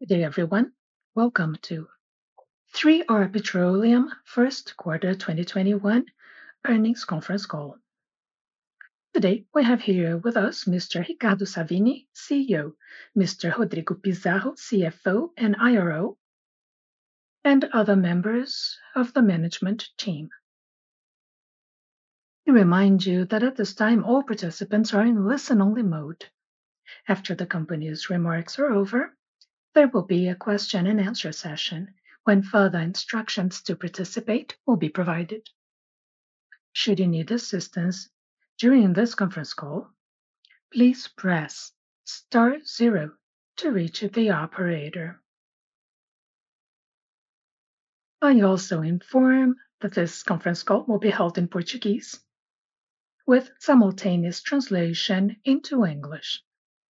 Good day, everyone. Welcome to 3R Petroleum First Quarter 2021 Earnings Conference Call. Today, we have here with us Mr. Ricardo Savini, CEO, Mr. Rodrigo Pizarro, CFO and IRO, and other members of the management team. We remind you that at this time, all participants are in listen-only mode. After the company's remarks are over, there will be a question and answer session when further instructions to participate will be provided. Should you need assistance during this conference call, please press *0 to reach the operator. I also inform that this conference call will be held in Portuguese with simultaneous translation into English.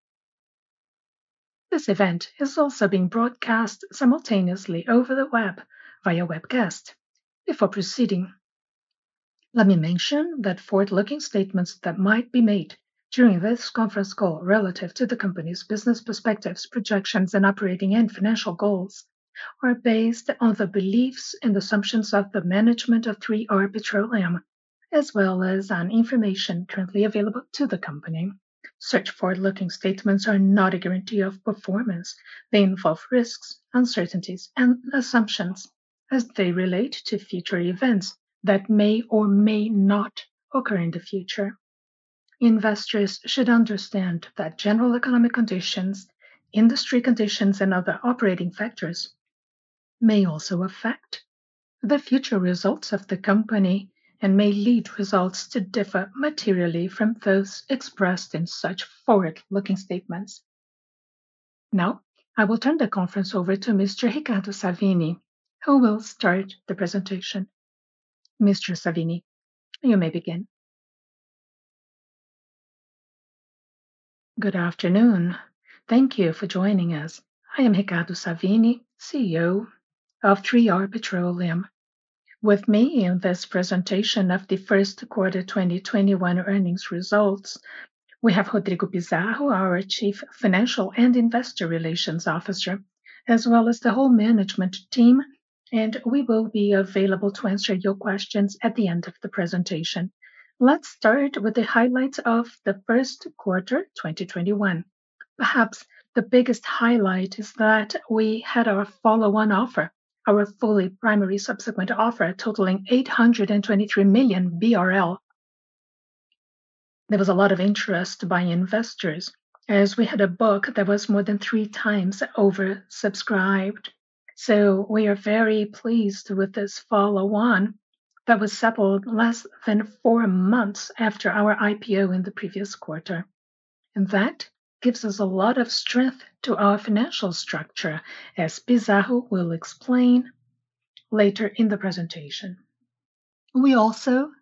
This event is also being broadcast simultaneously over the web via webcast. Before proceeding, let me mention that forward-looking statements that might be made during this conference call relative to the company's business perspectives, projections, and operating and financial goals are based on the beliefs and assumptions of the management of 3R Petroleum, as well as on information currently available to the company. Such forward-looking statements are not a guarantee of performance. They involve risks, uncertainties, and assumptions as they relate to future events that may or may not occur in the future. Investors should understand that general economic conditions, industry conditions, and other operating factors may also affect the future results of the company and may lead results to differ materially from those expressed in such forward-looking statements. Now, I will turn the conference over to Mr. Ricardo Savini, who will start the presentation. Mr. Savini, you may begin. Good afternoon. Thank you for joining us. I am Ricardo Savini, CEO of 3R Petroleum. With me in this presentation of the first quarter 2021 earnings results, we have Rodrigo Pizarro, our Chief Financial and Investor Relations Officer, as well as the whole management team, and we will be available to answer your questions at the end of the presentation. Let's start with the highlights of the first quarter 2021. Perhaps the biggest highlight is that we had our follow-on offer, our fully primary subsequent offer totaling 823 million BRL. There was a lot of interest by investors as we had a book that was more than 3 times oversubscribed. So we are very pleased with this follow-on that was settled less than 4 months after our IPO in the previous quarter. And that gives us a lot of strength to our financial structure, as Pizarro will explain later in the presentation. We also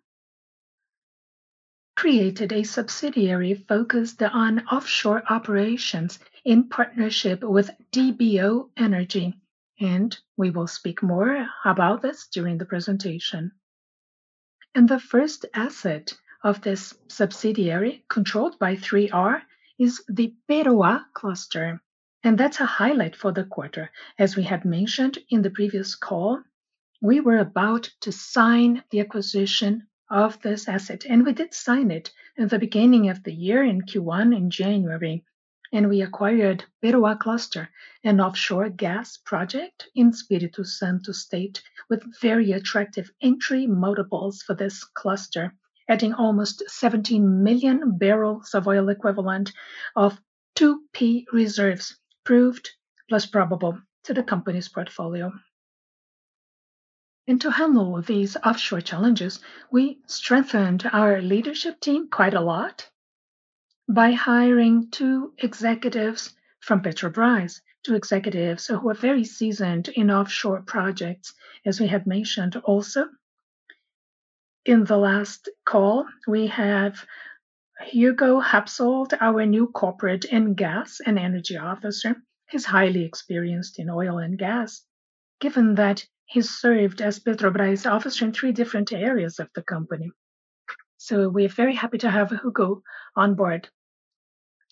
created a subsidiary focused on offshore operations in partnership with DBO Energy, and we will speak more about this during the presentation. And the first asset of this subsidiary, controlled by 3R, is the Peroá cluster, and that's a highlight for the quarter. As we had mentioned in the previous call, we were about to sign the acquisition of this asset, and we did sign it in the beginning of the year in Q1 in January, and we acquired Peroá Cluster, an offshore gas project in Espírito Santo state with very attractive entry multiples for this cluster, adding almost 17 million barrels of oil equivalent of 2P reserves, proved plus probable, to the company's portfolio. And to handle these offshore challenges, we strengthened our leadership team quite a lot by hiring 2 executives from Petrobras, 2 executives who are very seasoned in offshore projects. As we had mentioned also, in the last call, we have Hugo Hapsold, our new corporate and gas and energy officer. He's highly experienced in oil and gas, given that he served as Petrobras officer in 3 different areas of the company. So we're very happy to have Hugo on board.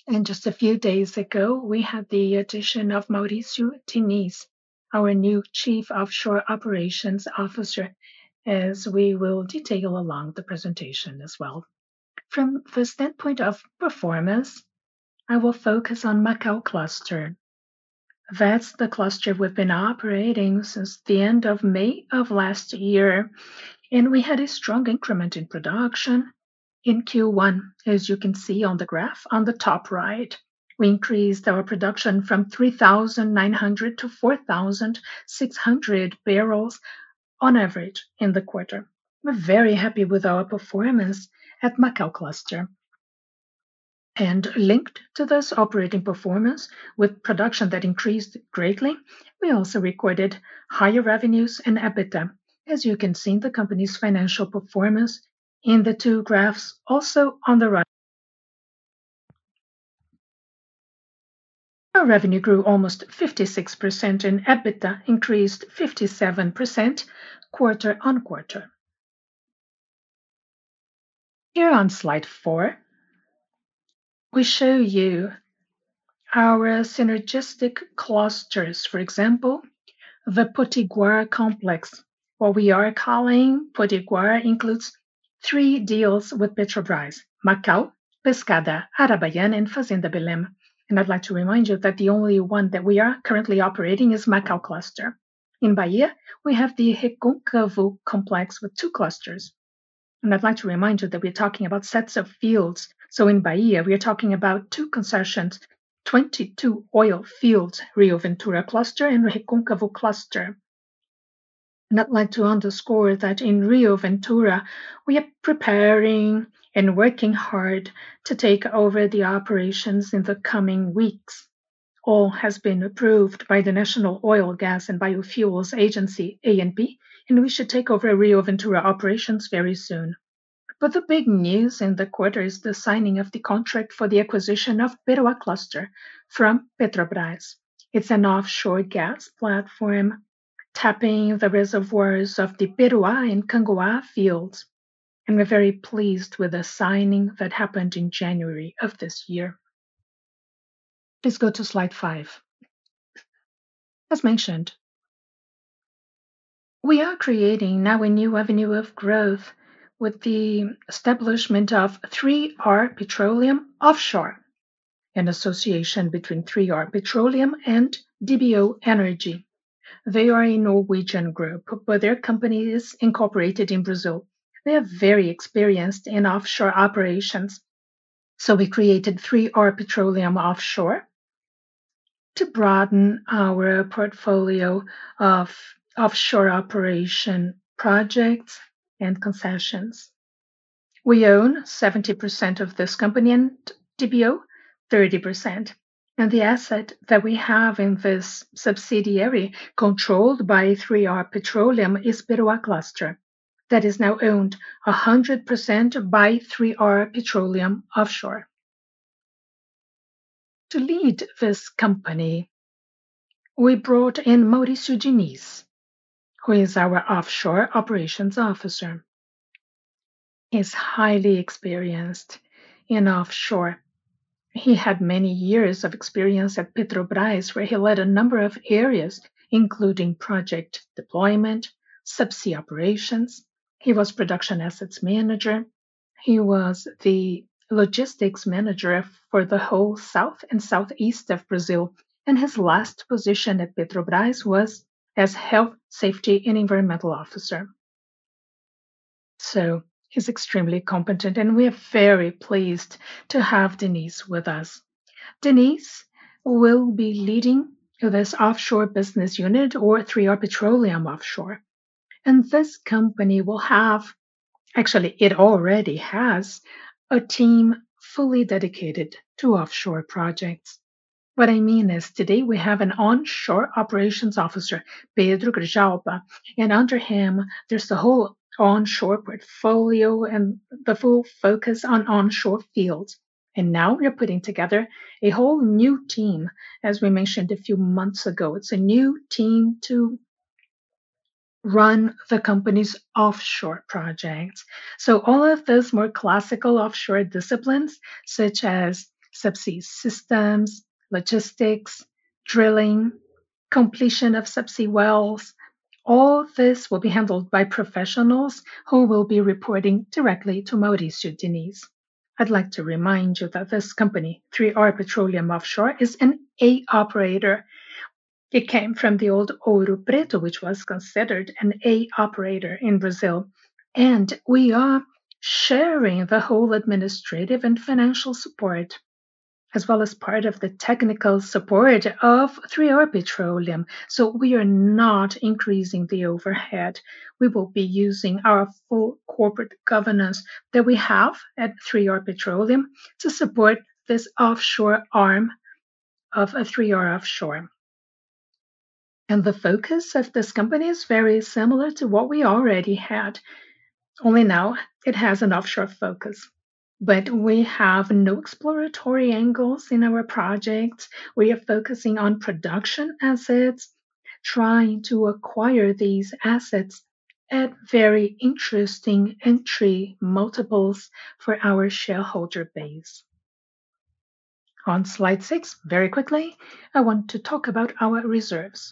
And just a few days ago, we had the addition of Mauricio Diniz, our new Chief Offshore Operations Officer, as we will detail along the presentation as well. From the standpoint of performance, I will focus on Macau cluster. That's the cluster we've been operating since the end of May of last year, and we had a strong increment in production in Q1, as you can see on the graph on the top right. We increased our production from 3,900 to 4,600 barrels on average in the quarter. We're very happy with our performance at Macau cluster. And linked to this operating performance, with production that increased greatly, we also recorded higher revenues and EBITDA, as you can see in the company's financial performance in the two graphs also on the right. Our revenue grew almost 56% and EBITDA increased 57% quarter-on-quarter. Here on slide 4, we show you our synergistic clusters. For example, the Potiguar complex. What we are calling Potiguar includes 3 deals with Petrobras: Macau, Pescada, Arabaiana, and Fazenda Belém. And I'd like to remind you that the only one that we are currently operating is Macau cluster. In Bahia, we have the Recôncavo complex with 2 clusters. And I'd like to remind you that we're talking about sets of fields. So in Bahia, we are talking about 2 concessions, 22 oil fields, Rio Ventura cluster and Recôncavo cluster. And I'd like to underscore that in Rio Ventura, we are preparing and working hard to take over the operations in the coming weeks. All has been approved by the National Oil, Gas and Biofuels Agency, ANP, and we should take over Rio Ventura operations very soon. But the big news in the quarter is the signing of the contract for the acquisition of Peroá cluster from Petrobras. It's an offshore gas platform tapping the reservoirs of the Peroá and Cangoá fields. And we're very pleased with the signing that happened in January of this year. Please go to slide 5. As mentioned, we are creating now a new avenue of growth with the establishment of 3R Petroleum Offshore, an association between 3R Petroleum and DBO Energy. They are a Norwegian group, but their company is incorporated in Brazil. They are very experienced in offshore operations. So we created 3R Petroleum Offshore to broaden our portfolio of offshore operation projects and concessions. We own 70% of this company and DBO 30%. And the asset that we have in this subsidiary controlled by 3R Petroleum is Peroá cluster, that is now owned 100% by 3R Petroleum Offshore. To lead this company, we brought in Mauricio Diniz, who is our offshore operations officer. He's highly experienced in offshore. He had many years of experience at Petrobras, where he led a number of areas, including project deployment, subsea operations. He was production assets manager. He was the logistics manager for the whole south and southeast of Brazil. And his last position at Petrobras was as health, safety, and environmental officer. So he's extremely competent, and we are very pleased to have Diniz with us. Diniz will be leading this offshore business unit, or 3R Petroleum Offshore. And this company will have, actually, it already has, a team fully dedicated to offshore projects. What I mean is, today we have an onshore operations officer, Pedro Grijalba, and under him, there's the whole onshore portfolio and the full focus on onshore fields. And now we're putting together a whole new team, as we mentioned a few months ago. It's a new team to run the company's offshore projects. So all of those more classical offshore disciplines, such as subsea systems, logistics, drilling, completion of subsea wells. All this will be handled by professionals who will be reporting directly to Mauricio Diniz. I'd like to remind you that this company, 3R Petroleum Offshore, is an A operator. It came from the old Ouro Preto, which was considered an A operator in Brazil. And we are sharing the whole administrative and financial support, as well as part of the technical support of 3R Petroleum. So we are not increasing the overhead. We will be using our full corporate governance that we have at 3R Petroleum to support this offshore arm of a 3R Offshore. And the focus of this company is very similar to what we already had, only now it has an offshore focus. But we have no exploratory angles in our projects. We are focusing on production assets, trying to acquire these assets at very interesting entry multiples for our shareholder base. On slide 6, very quickly, I want to talk about our reserves.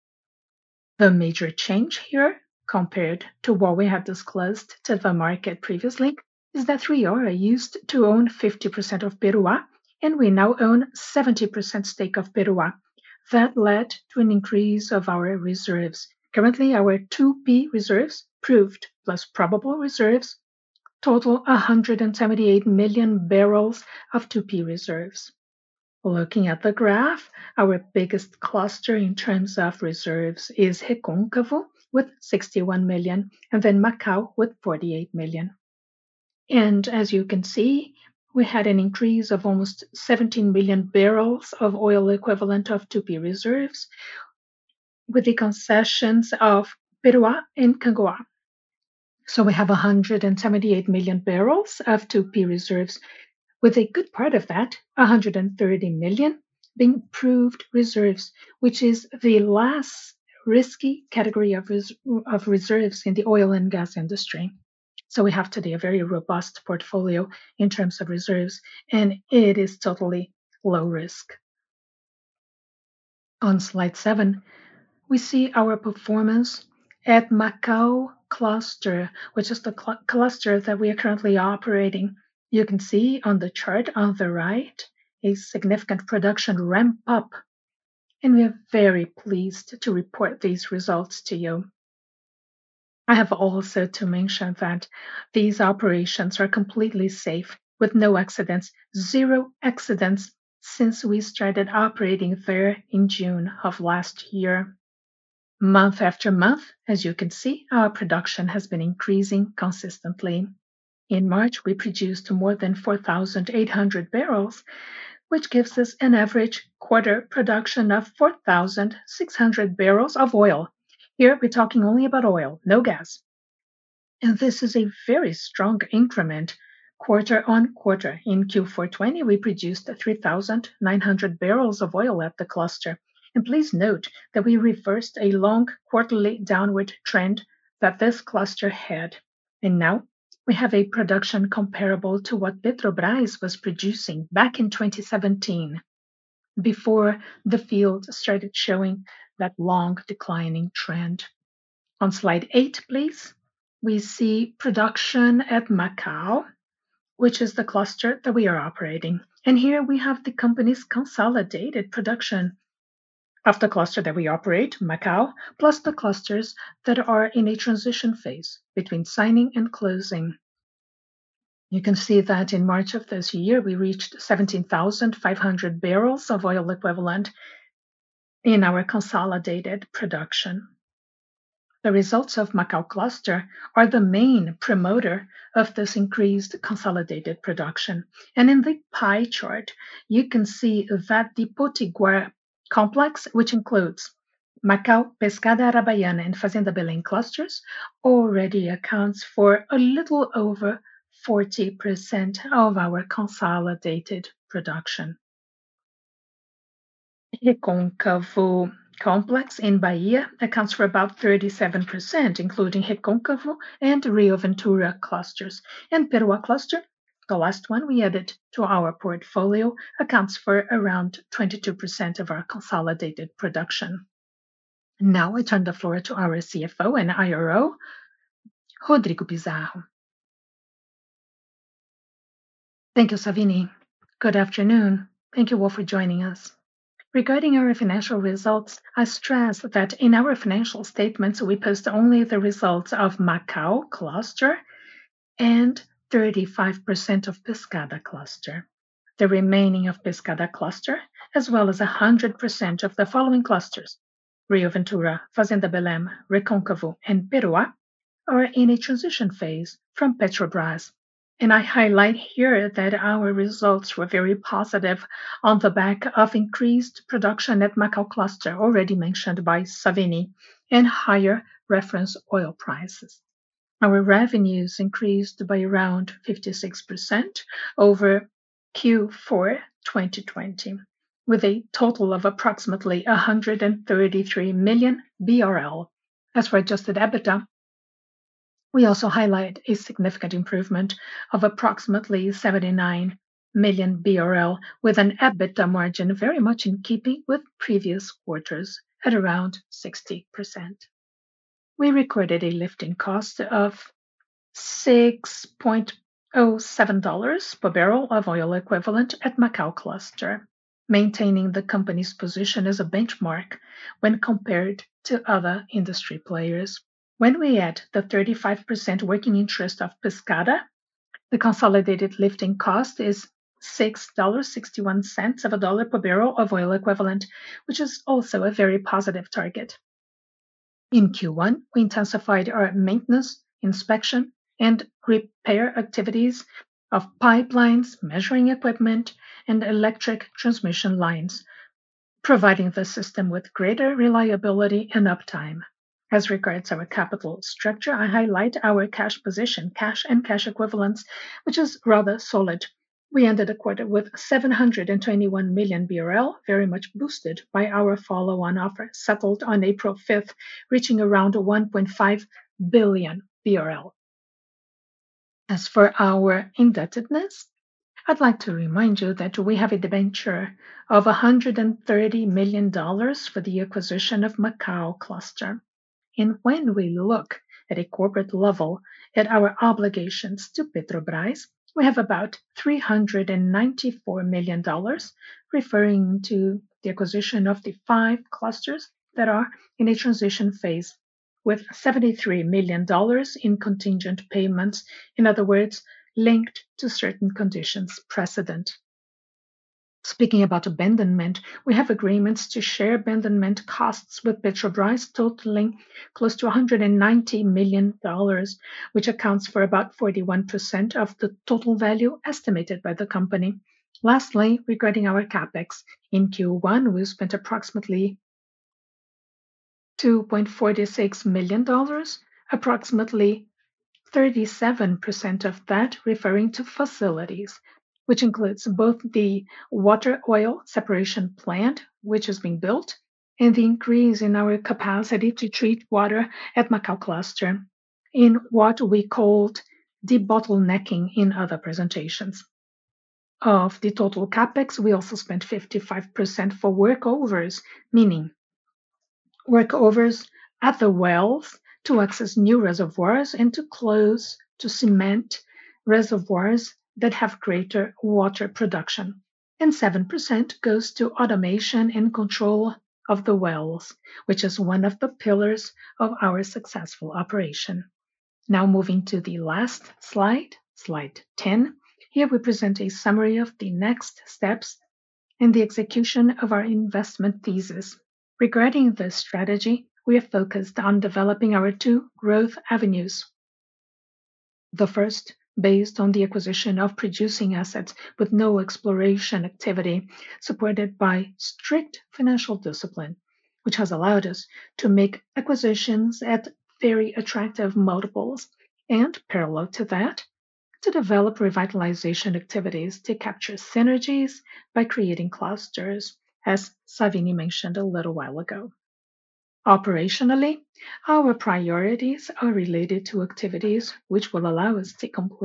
The major change here, compared to what we had disclosed to the market previously, is that 3R used to own 50% of Peroá, and we now own 70% stake of Peroá. That led to an increase of our reserves. Currently, our 2P reserves, proved plus probable reserves, total 178 million barrels of 2P reserves. Looking at the graph, our biggest cluster in terms of reserves is Recôncavo with 61 million, and then Macau with 48 million. And as you can see, we had an increase of almost 17 million barrels of oil equivalent of 2P reserves with the concessions of Peroá and Cangoá. So we have 178 million barrels of 2P reserves, with a good part of that, 130 million, being proved reserves, which is the less risky category of reserves in the oil and gas industry. So we have today a very robust portfolio in terms of reserves, and it is totally low risk. On slide 7, we see our performance at Macau cluster, which is the cluster that we are currently operating. You can see on the chart on the right a significant production ramp up, and we are very pleased to report these results to you. I have also to mention that these operations are completely safe with no accidents, 0 accidents since we started operating there in June of last year. Month after month, as you can see, our production has been increasing consistently. In March, we produced more than 4,800 barrels, which gives us an average quarter production of 4,600 barrels of oil. Here, we're talking only about oil, no gas. And this is a very strong increment quarter on quarter. In Q4 20, we produced 3,900 barrels of oil at the cluster. And please note that we reversed a long quarterly downward trend that this cluster had. And now we have a production comparable to what Petrobras was producing back in 2017, before the field started showing that long declining trend. On slide 8, please, we see production at Macau, which is the cluster that we are operating. And here we have the company's consolidated production of the cluster that we operate, Macau, plus the clusters that are in a transition phase between signing and closing. You can see that in March of this year, we reached 17,500 barrels of oil equivalent in our consolidated production. The results of Macau cluster are the main promoter of this increased consolidated production. And in the pie chart, you can see that the Potiguar complex, which includes Macau, Pescada Arabaiana, and Fazenda Belém clusters, already accounts for a little over 40% of our consolidated production. Recôncavo complex in Bahia accounts for about 37%, including Recôncavo and Rio Ventura clusters. And Peroá cluster The last one we added to our portfolio accounts for around 22% of our consolidated production. Now I turn the floor to our CFO and IRO, Rodrigo Pizarro. Thank you, Savini. Good afternoon. Thank you all for joining us. Regarding our financial results, I stress that in our financial statements, we post only the results of Macau cluster and 35% of Pescada cluster. The remaining of Pescada cluster, as well as 100% of the following clusters, Rio Ventura, Fazenda Belém, Recôncavo, and Peroá, are in a transition phase from Petrobras. And I highlight here that our results were very positive on the back of increased production at Macau cluster, already mentioned by Savini, and higher reference oil prices. Our revenues increased by around 56% over Q4 2020, with a total of approximately 133 million BRL. As for adjusted EBITDA, we also highlight a significant improvement of approximately 79 million BRL, with an EBITDA margin very much in keeping with previous quarters at around 60%. We recorded a lifting cost of $6.07 per barrel of oil equivalent at Macau cluster, maintaining the company's position as a benchmark when compared to other industry players. When we add the 35% working interest of Pescada, the consolidated lifting cost is $6.61 of a dollar per barrel of oil equivalent, which is also a very positive target. In Q1, we intensified our maintenance, inspection, and repair activities of pipelines, measuring equipment, and electric transmission lines, providing the system with greater reliability and uptime. As regards our capital structure, I highlight our cash position, cash and cash equivalents, which is rather solid. We ended the quarter with 721 million BRL, very much boosted by our follow-on offer settled on April 5th, reaching around 1.5 billion BRL. As for our indebtedness, I'd like to remind you that we have a debenture of $130 million for the acquisition of Macau cluster. And when we look at a corporate level at our obligations to Petrobras, we have about $394 million, referring to the acquisition of the 5 clusters that are in a transition phase, with $73 million in contingent payments, in other words, linked to certain conditions precedent. Speaking about abandonment, we have agreements to share abandonment costs with Petrobras totaling close to $190 million, which accounts for about 41% of the total value estimated by the company. Lastly, regarding our capex, in Q1 we spent approximately $2.46 million, approximately 37% of that referring to facilities, which includes both the water oil separation plant, which is being built, and the increase in our capacity to treat water at Macau cluster, in what we called debottlenecking in other presentations. Of the total capex, we also spent 55% for workovers, meaning workovers at the wells to access new reservoirs and to cement reservoirs that have greater water production. And 7% goes to automation and control of the wells, which is one of the pillars of our successful operation. Now moving to the last slide, slide 10. Here we present a summary of the next steps in the execution of our investment thesis. Regarding this strategy, we are focused on developing our 2 growth avenues. The first, based on the acquisition of producing assets with no exploration activity, supported by strict financial discipline, which has allowed us to make acquisitions at very attractive multiples, and parallel to that, to develop revitalization activities to capture synergies by creating clusters, as Savini mentioned a little while ago. Operationally, our priorities are related to activities which will allow us to complete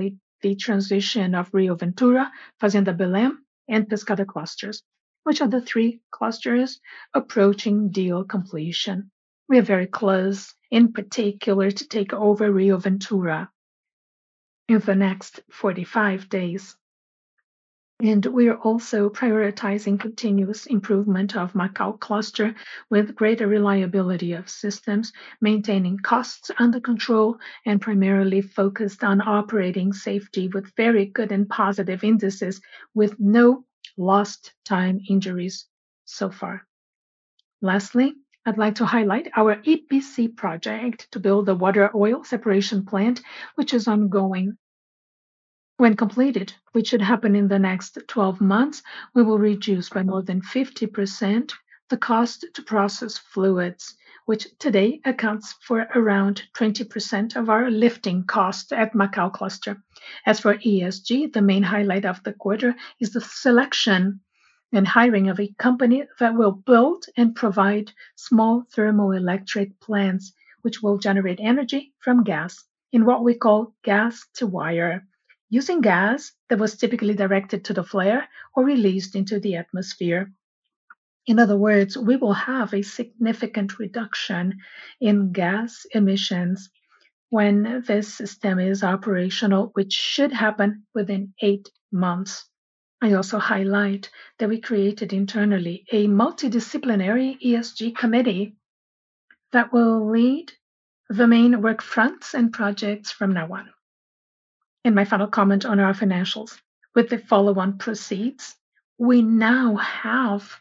the transition of Rio Ventura, Fazenda Belém, and Pescada clusters, which are the three clusters approaching deal completion. We are very close, in particular, to take over Rio Ventura in the next 45 days. And we are also prioritizing continuous improvement of Macau cluster with greater reliability of systems, maintaining costs under control, and primarily focused on operating safety with very good and positive indices with no lost time injuries so far. Lastly, I'd like to highlight our EPC project to build the water oil separation plant, which is ongoing. When completed, which should happen in the next 12 months, we will reduce by more than 50% the cost to process fluids, which today accounts for around 20% of our lifting cost at Macau cluster. As for ESG, the main highlight of the quarter is the selection and hiring of a company that will build and provide small thermoelectric plants, which will generate energy from gas in what we call gas to wire, using gas that was typically directed to the flare or released into the atmosphere. In other words, we will have a significant reduction in gas emissions when this system is operational, which should happen within 8 months. I also highlight that we created internally a multidisciplinary ESG committee that will lead the main work fronts and projects from now on. And my final comment on our financials. With the follow-on proceeds, we now have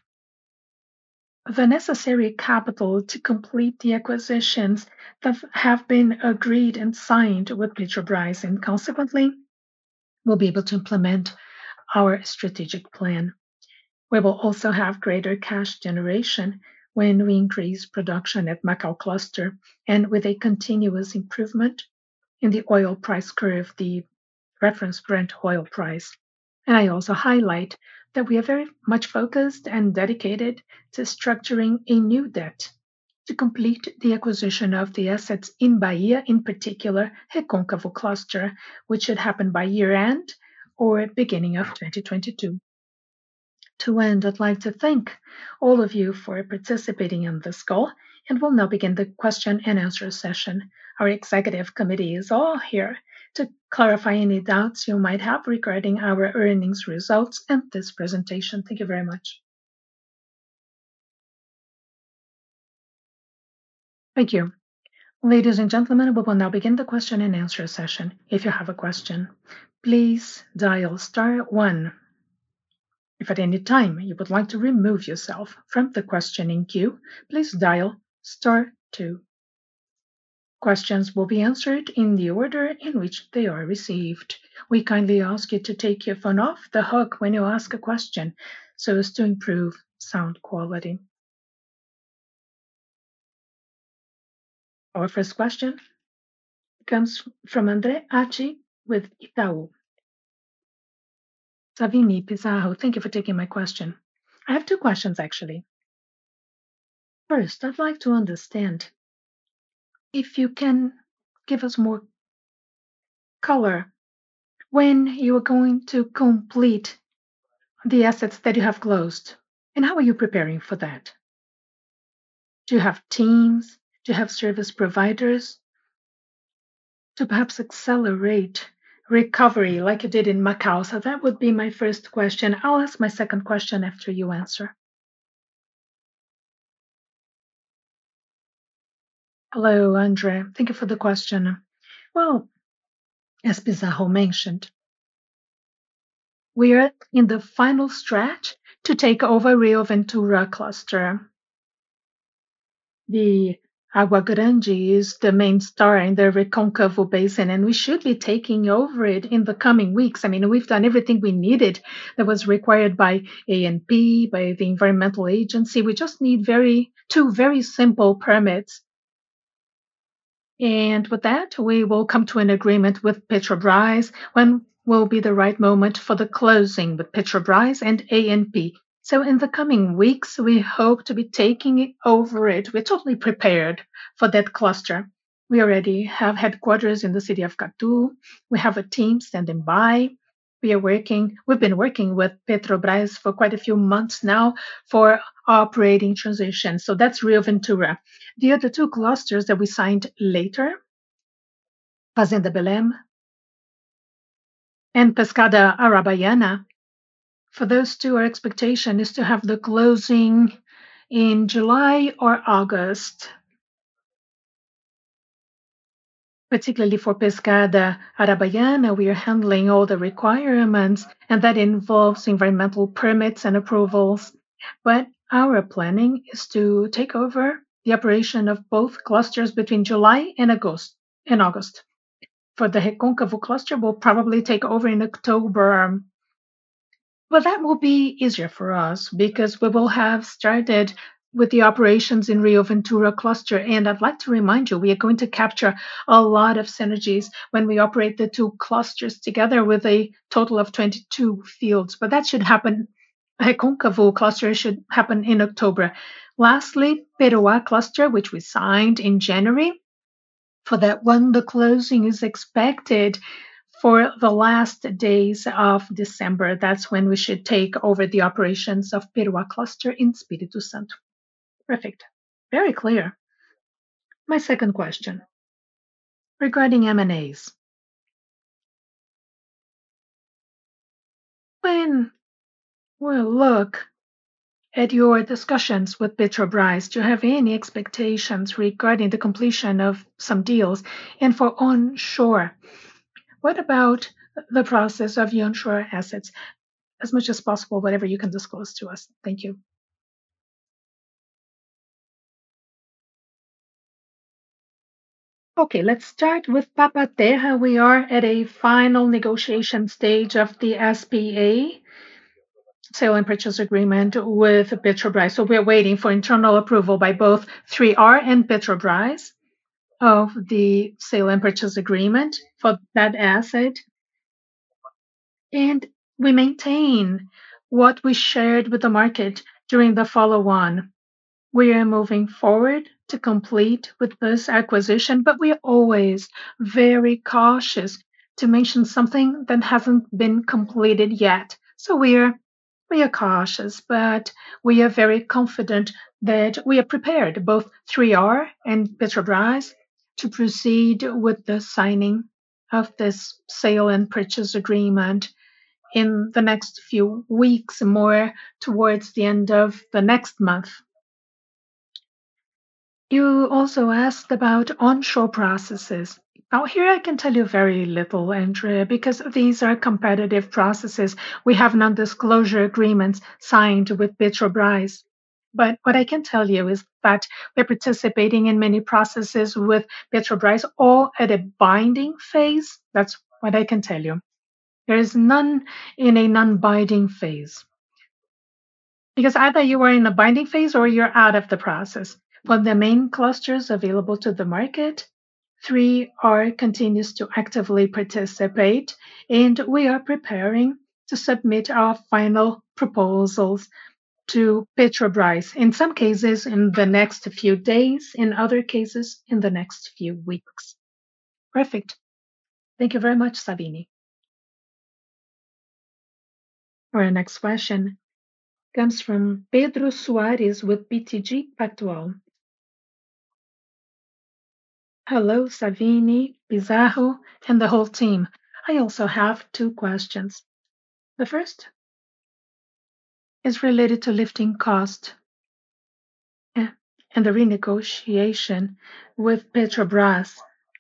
the necessary capital to complete the acquisitions that have been agreed and signed with Petrobras, and consequently, we'll be able to implement our strategic plan. We will also have greater cash generation when we increase production at Macau cluster and with a continuous improvement in the oil price curve, the reference Brent oil price. And I also highlight that we are very much focused and dedicated to structuring a new debt to complete the acquisition of the assets in Bahia, in particular Recôncavo cluster, which should happen by year-end or beginning of 2022. To end, I'd like to thank all of you for participating in this call, and we'll now begin the question and answer session. Our executive committee is all here to clarify any doubts you might have regarding our earnings results and this presentation. Thank you very much. Thank you. Ladies and gentlemen, we will now begin the question and answer session. If you have a question, please dial *1. If at any time you would like to remove yourself from the questioning queue, please dial *2. Questions will be answered in the order in which they are received. We kindly ask you to take your phone off the hook when you ask a question so as to improve sound quality. Our first question comes from André Atti with Itaú. Savini, Pizarro, thank you for taking my question. I have two questions, actually. First, I'd like to understand if you can give us more color when you are going to complete the assets that you have closed, and how are you preparing for that? Do you have teams? Do you have service providers to perhaps accelerate recovery like you did in Macau? So that would be my first question. I'll ask my second question after you answer. Hello, Andre. Thank you for the question. Well, as Pizarro mentioned, we are in the final stretch to take over Rio Ventura cluster. The Agua Grande is the main star in the Recôncavo Basin, and we should be taking over it in the coming weeks. I mean, we've done everything we needed that was required by ANP, by the environmental agency. We just need two very simple permits. And with that, we will come to an agreement with Petrobras when will be the right moment for the closing with Petrobras and ANP. So in the coming weeks, we hope to be taking over it. We're totally prepared for that cluster. We already have headquarters in the city of Catu. We have a team standing by. We've been working with Petrobras for quite a few months now for operating transition. So that's Rio Ventura. The other two clusters that we signed later, Fazenda Belém and Pescada Arabaiana, for those two, our expectation is to have the closing in July or August. Particularly for Pescada Arabaiana, we are handling all the requirements, and that involves environmental permits and approvals. But our planning is to take over the operation of both clusters between July and August. For the Recôncavo cluster, we'll probably take over in October. Well, that will be easier for us because we will have started with the operations in Rio Ventura cluster. And I'd like to remind you, we are going to capture a lot of synergies when we operate the two clusters together with a total of 22 fields. But that should happen, Recôncavo cluster should happen in October. Lastly, Peroá cluster, which we signed in January. For that one, the closing is expected for the last days of December. That's when we should take over the operations of Peroá cluster in Espírito Santo. Perfect. Very clear. My second question regarding M&As. When we look at your discussions with Petrobras, do you have any expectations regarding the completion of some deals? And for onshore, what about the process of the onshore assets? As much as possible, whatever you can disclose to us. Thank you. Okay, let's start with Papa-Terra. We are at a final negotiation stage of the SPA, sale and purchase agreement with Petrobras. So we're waiting for internal approval by both 3R and Petrobras of the sale and purchase agreement for that asset. And we maintain what we shared with the market during the follow-on. We are moving forward to complete with this acquisition, but we are always very cautious to mention something that hasn't been completed yet. So we are cautious, but we are very confident that we are prepared, both 3R and Petrobras, to proceed with the signing of this sale and purchase agreement in the next few weeks, more towards the end of the next month. You also asked about onshore processes. Now, here I can tell you very little, Andrea, because these are competitive processes. We have non-disclosure agreements signed with Petrobras. But what I can tell you is that we're participating in many processes with Petrobras, all at a binding phase. That's what I can tell you. There is none in a non-binding phase. Because either you are in a binding phase or you're out of the process. For the main clusters available to the market, 3R continues to actively participate, and we are preparing to submit our final proposals to Petrobras, in some cases in the next few days, in other cases in the next few weeks. Perfect. Thank you very much, Sabine. Our next question comes from Pedro Soares with BTG Pactual. Hello, Savini, Pizarro, and the whole team. I also have two questions. The first is related to lifting cost and the renegotiation with Petrobras.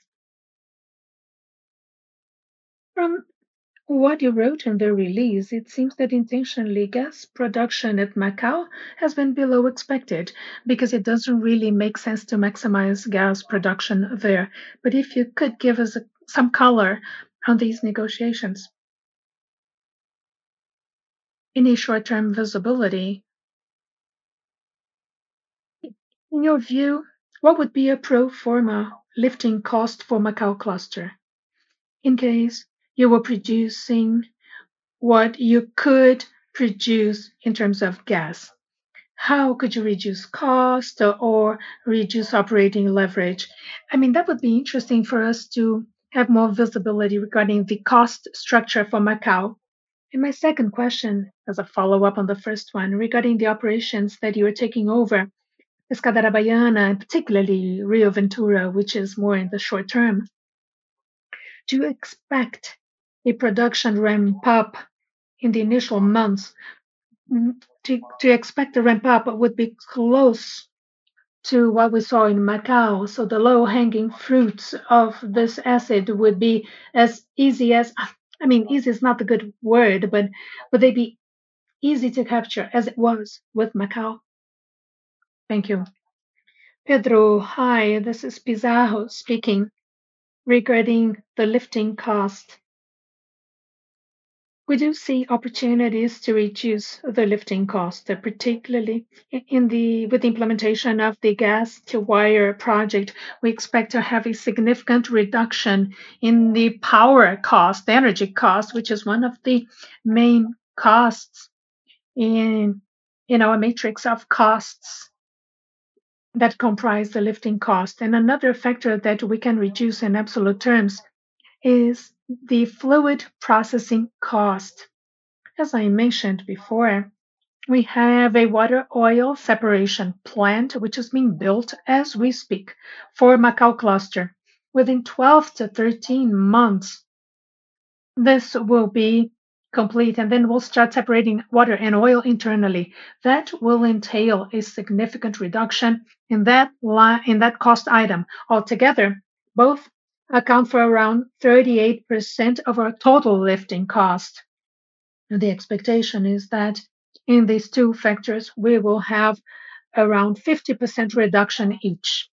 From what you wrote in the release, it seems that intentionally gas production at Macau has been below expected because it doesn't really make sense to maximize gas production there. But if you could give us some color on these negotiations. Any short-term visibility, in your view, what would be a pro forma lifting cost for Macau cluster in case you were producing what you could produce in terms of gas? how could you reduce cost or reduce operating leverage? I mean, that would be interesting for us to have more visibility regarding the cost structure for Macau. And my second question, as a follow-up on the first one, regarding the operations that you are taking over, Escadera Baiana, and particularly Rio Ventura, which is more in the short term, do you expect a production ramp up in the initial months? To expect the ramp up would be close to what we saw in Macau. So the low-hanging fruits of this asset would be as easy as, I mean, easy is not the good word, but would they be easy to capture as it was with Macau? Thank you. Pedro, hi, this is Pizarro speaking regarding the lifting cost. We do see opportunities to reduce the lifting cost, particularly with the implementation of the gas-to-wire project. We expect to have a significant reduction in the power cost, the energy cost, which is one of the main costs in our matrix of costs that comprise the lifting cost. And another factor that we can reduce in absolute terms is the fluid processing cost. As I mentioned before, we have a water oil separation plant which is being built as we speak for Macau cluster. Within 12 to 13 months, this will be complete, and then we'll start separating water and oil internally. That will entail a significant reduction in that cost item. Altogether, both account for around 38% of our total lifting cost. The expectation is that in these two factors, we will have around 50% reduction each.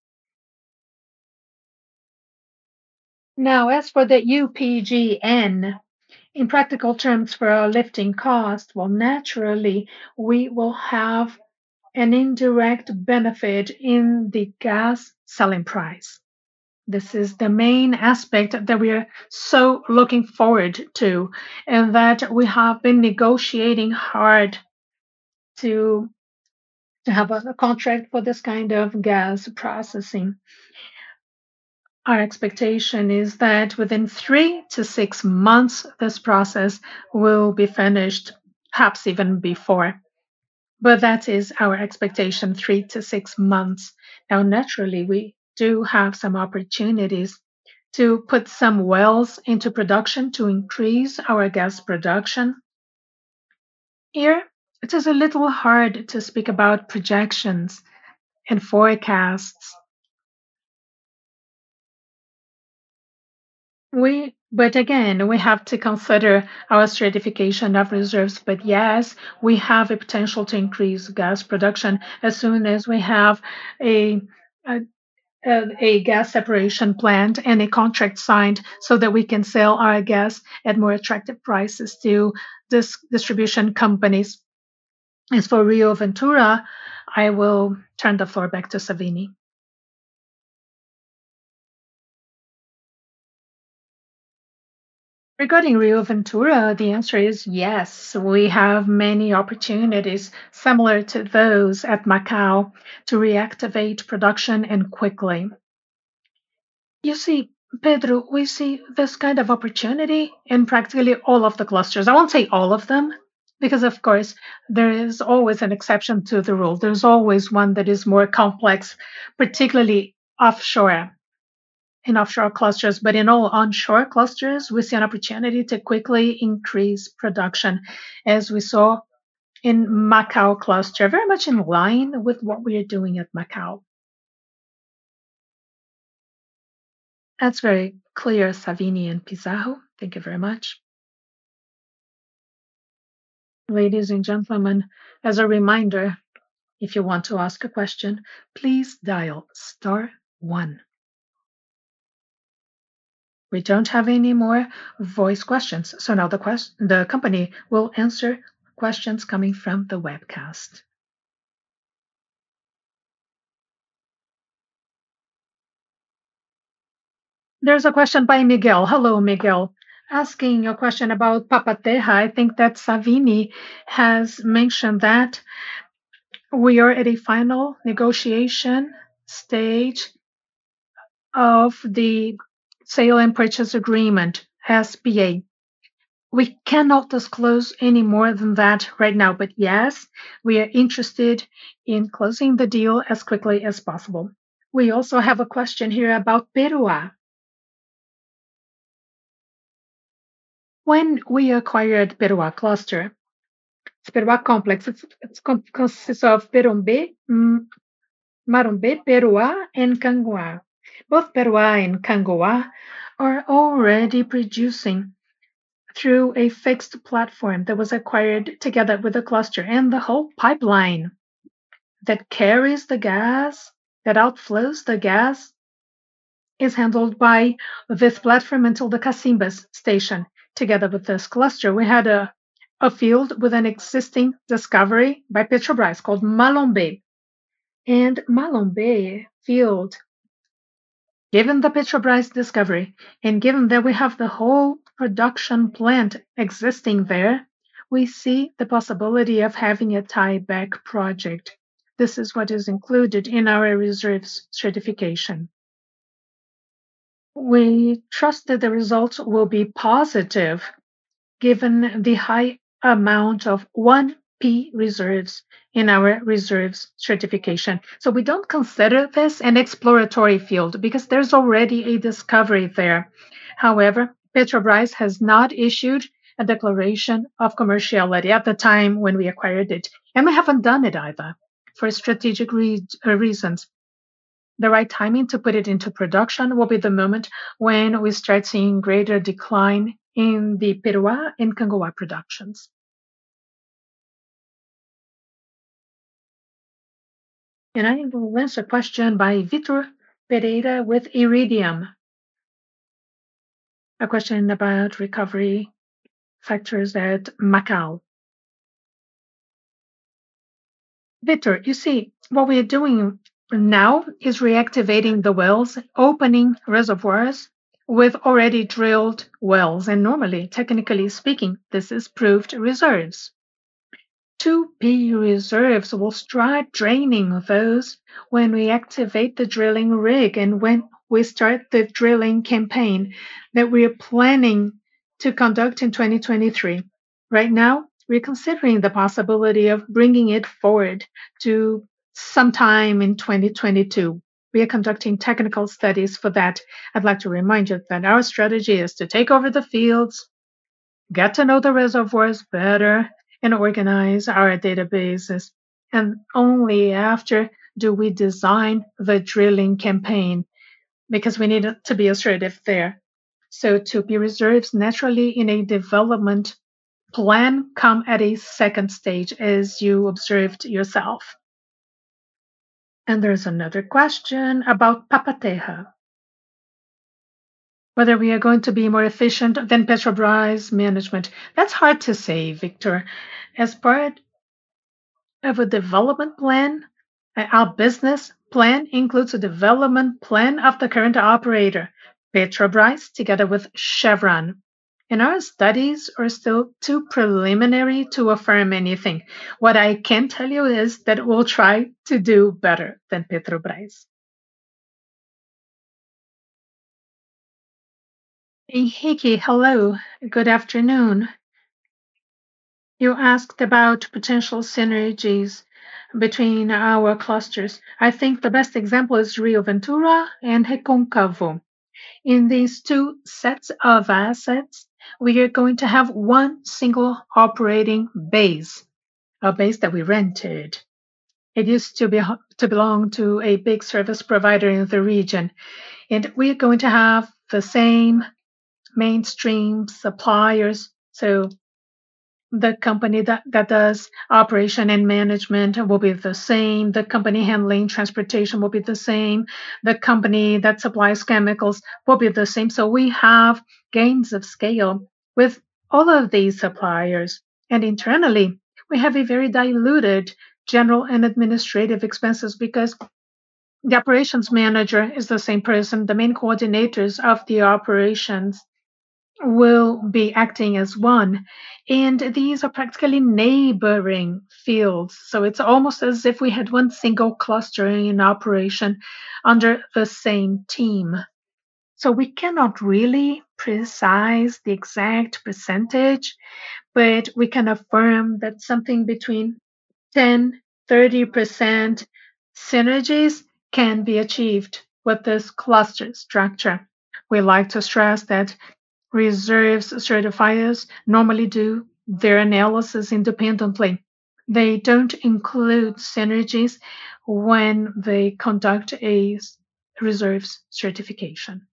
Now, as for the UPGN, in practical terms for our lifting cost, well, naturally, we will have an indirect benefit in the gas selling price. This is the main aspect that we are so looking forward to, and that we have been negotiating hard to have a contract for this kind of gas processing. Our expectation is that within 3 to 6 months, this process will be finished, perhaps even before. But that is our expectation, 3 to 6 months. Now, naturally, we do have some opportunities to put some wells into production to increase our gas production. Here, it is a little hard to speak about projections and forecasts. But again, we have to consider our stratification of reserves. But yes, we have a potential to increase gas production as soon as we have a, a, a gas separation plant and a contract signed so that we can sell our gas at more attractive prices to distribution companies. As for Rio Ventura, I will turn the floor back to Savini. Regarding Rio Ventura, the answer is yes. We have many opportunities similar to those at Macau to reactivate production and quickly. You see, Pedro, we see this kind of opportunity in practically all of the clusters. I won't say all of them, because of course there is always an exception to the rule. There's always one that is more complex, particularly offshore in offshore clusters, but in all onshore clusters, we see an opportunity to quickly increase production, as we saw in Macau cluster, very much in line with what we are doing at Macau. That's very clear, Savini and Pizarro. Thank you very much. Ladies and gentlemen, as a reminder, if you want to ask a question, please dial *1. We don't have any more voice questions, so now the company will answer questions coming from the webcast. There's a question by Miguel. Hello, Miguel. Asking a question about Papa-Terra. I think that Savini has mentioned that We are at a final negotiation stage of the sale and purchase agreement, SPA. We cannot disclose any more than that right now, but yes, we are interested in closing the deal as quickly as possible. We also have a question here about Peroá. When we acquired Peroá cluster, it's Peroá complex, consists of Perombé, Marumbé, Peroá, and Cangoá. Both Peroá and Cangoá are already producing through a fixed platform that was acquired together with the cluster, and the whole pipeline that carries the gas, that outflows the gas, is handled by this platform until the Cacimbas station. Together with this cluster, we had a field with an existing discovery by Petrobras called Malombe. And Malombe field, given the Petrobras discovery, and given that we have the whole production plant existing there, we see the possibility of having a tieback project. This is what is included in our reserves certification. We trust that the results will be positive given the high amount of 1P reserves in our reserves certification. So we don't consider this an exploratory field because there's already a discovery there. However, Petrobras has not issued a declaration of commerciality at the time when we acquired it, and we haven't done it either for strategic reasons. The right timing to put it into production will be the moment when we start seeing greater decline in the Peroá and Cangoá productions. And I will answer a question by Vitor Pereira with Iridium. A question about recovery factors at Macau. Vitor, you see, what we are doing now is reactivating the wells, opening reservoirs with already drilled wells. And normally, technically speaking, this is proved reserves. 2P reserves will start draining those when we activate the drilling rig and when we start the drilling campaign that we are planning to conduct in 2023. Right now, we're considering the possibility of bringing it forward to sometime in 2022. We are conducting technical studies for that. I'd like to remind you that our strategy is to take over the fields, get to know the reservoirs better, and organize our databases. And only after do we design the drilling campaign because we need to be assertive there. So 2P reserves naturally in a development plan come at a second stage, as you observed yourself. And there's another question about Papa-Terra. Whether we are going to be more efficient than Petrobras management. That's hard to say, Victor. As part of a development plan, our business plan includes a development plan of the current operator, Petrobras, together with Chevron. And our studies are still too preliminary to affirm anything. What I can tell you is that we'll try to do better than Petrobras. Henrique, hello. Good afternoon. You asked about potential synergies between our clusters. I think the best example is Rio Ventura and Recôncavo. In these two sets of assets, we are going to have one single operating base, a base that we rented. It used to belong to a big service provider in the region, and we are going to have the same mainstream suppliers. So the company that does operation and management will be the same. The company handling transportation will be the same. The company that supplies chemicals will be the same. So we have gains of scale with all of these suppliers. And internally, we have a very diluted general and administrative expenses because the operations manager is the same person. The main coordinators of the operations will be acting as one. And these are practically neighboring fields. So it's almost as if we had one single cluster in operation under the same team. So we cannot really precise the exact percentage, but we can affirm that something between 10-30% synergies can be achieved with this cluster structure. We like to stress that reserves certifiers normally do their analysis independently. They don't include synergies when they conduct a reserves certification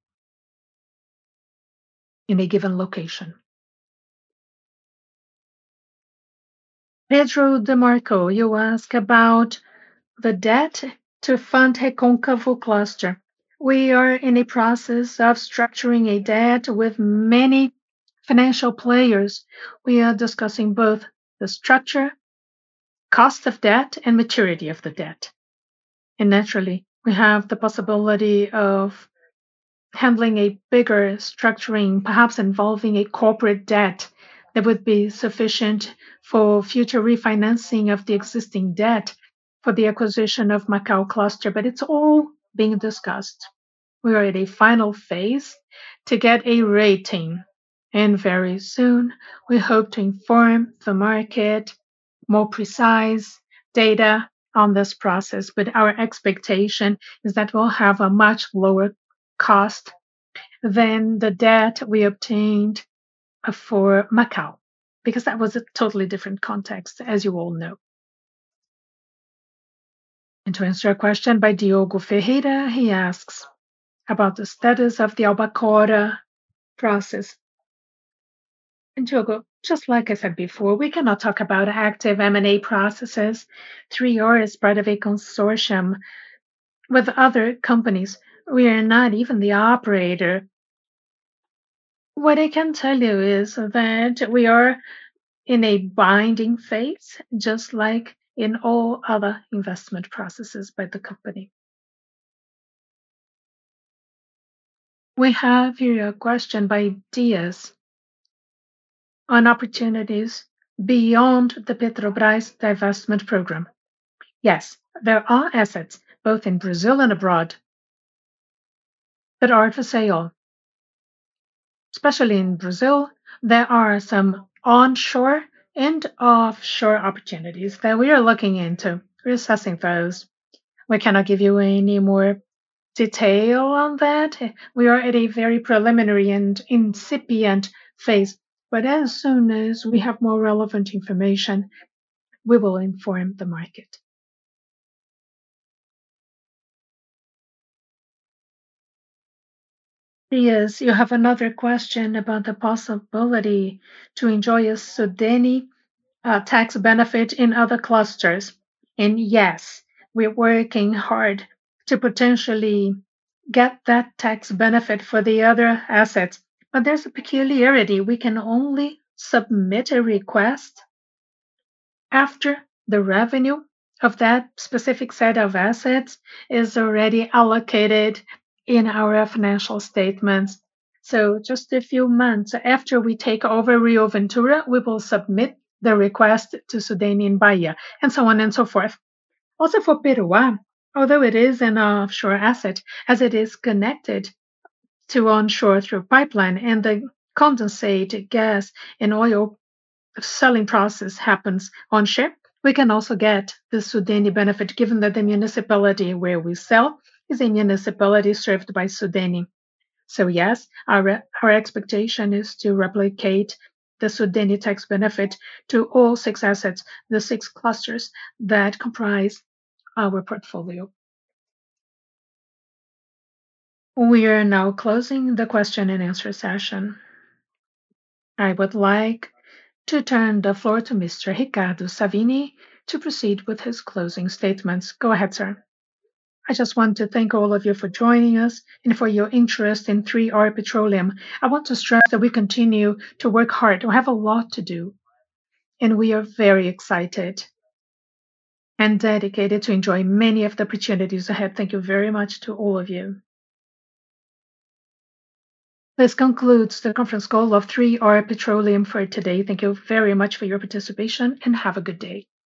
in a given location. Pedro DeMarco, you ask about the debt to fund Recôncavo cluster. We are in a process of structuring a debt with many financial players. We are discussing both the structure, cost of debt, and maturity of the debt. And naturally, we have the possibility of handling a bigger structuring, perhaps involving a corporate debt that would be sufficient for future refinancing of the existing debt for the acquisition of Macau cluster, but it's all being discussed. We are at a final phase to get a rating, and very soon we hope to inform the market more precise data on this process. But our expectation is that we'll have a much lower cost than the debt we obtained for Macau, because that was a totally different context, as you all know. And to answer a question by Diogo Ferreira, he asks about the status of the Albacora process. And Diogo, just like I said before, we cannot talk about active M&A processes. 3R is part of a consortium with other companies. We are not even the operator. What I can tell you is that we are in a binding phase, just like in all other investment processes by the company. We have here a question by Diaz on opportunities beyond the Petrobras divestment program. Yes, there are assets, both in Brazil and abroad, that are for sale. Especially in Brazil, there are some onshore and offshore opportunities that we are looking into. We're assessing those. We cannot give you any more detail on that. We are at a very preliminary and incipient phase, but as soon as we have more relevant information, we will inform the market. Yes, you have another question about the possibility to enjoy a SUDENE tax benefit in other clusters. And yes, we're working hard to potentially get that tax benefit for the other assets. But there's a peculiarity. We can only submit a request after the revenue of that specific set of assets is already allocated in our financial statements. So just a few months after we take over Rio Ventura, we will submit the request to SUDENE in Bahia, and so on and so forth. Also for Peroá, although it is an offshore asset, as it is connected to onshore through pipeline, and the condensate, gas, and oil selling process happens onshore, we can also get the SUDENE benefit, given that the municipality where we sell is a municipality served by SUDENE. So yes, our expectation is to replicate the SUDENE tax benefit to all 6 assets, the 6 clusters that comprise our portfolio. We are now closing the question and answer session. I would like to turn the floor to Mr. Ricardo Savini to proceed with his closing statements. Go ahead, sir. I just want to thank all of you for joining us and for your interest in 3R Petroleum. I want to stress that we continue to work hard. We have a lot to do, and we are very excited and dedicated to enjoy many of the opportunities ahead. Thank you very much to all of you. This concludes the conference call of 3R Petroleum for today. Thank you very much for your participation and have a good day.